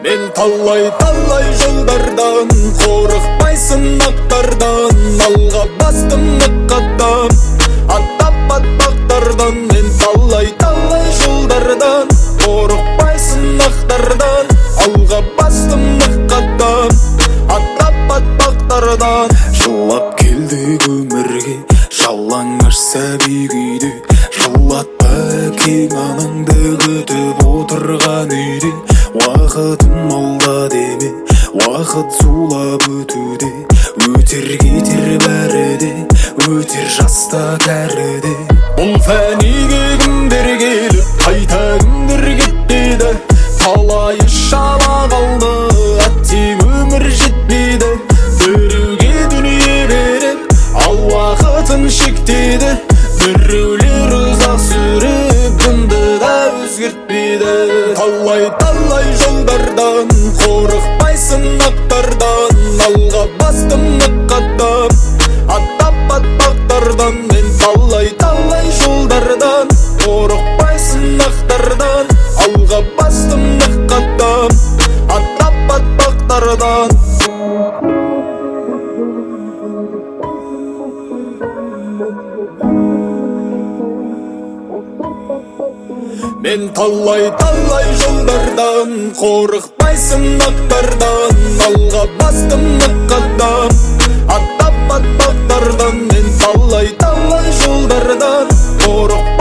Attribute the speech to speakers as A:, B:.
A: Мен талай жолдардан, қорықпайсын ақтардан, алға бастым қадам, аттап батпақтардан. Мен талай жолдардан, қорықпайсын ақтардан, алға бастым қадам, аттап батпақтардан. Жылап келдік өмірге, жалаңаш сәби күйде, жылатпа кең анаңды күтіп отырған үйде. Уақытым алда деме, уақыт зулап өтуде, өтер кетер бәрі де, өтер жаста кәрі де. Бұл фәниге кімдер келіп, қайта кімдер кетпеді, талайы шала қалды, әттең өмір жетпеді. Біреуге дүние беріп, ал уақытын шектеді, біреулер ұзақ сүріп, күнді да өзгертпейді. Талай жолдардан, қорықпайсын ақтардан, алға бастым қадам, аттап батпақтардан. Мен талай жолдардан, қорықпайсын ақтардан, алға бастым қадам, аттап батпақтардан. Мен талай жолдардан, қорықпайсын ақтардан, алға бастым қадам, аттап батпақтардан. Мен талай жолдардан, қорықпайсын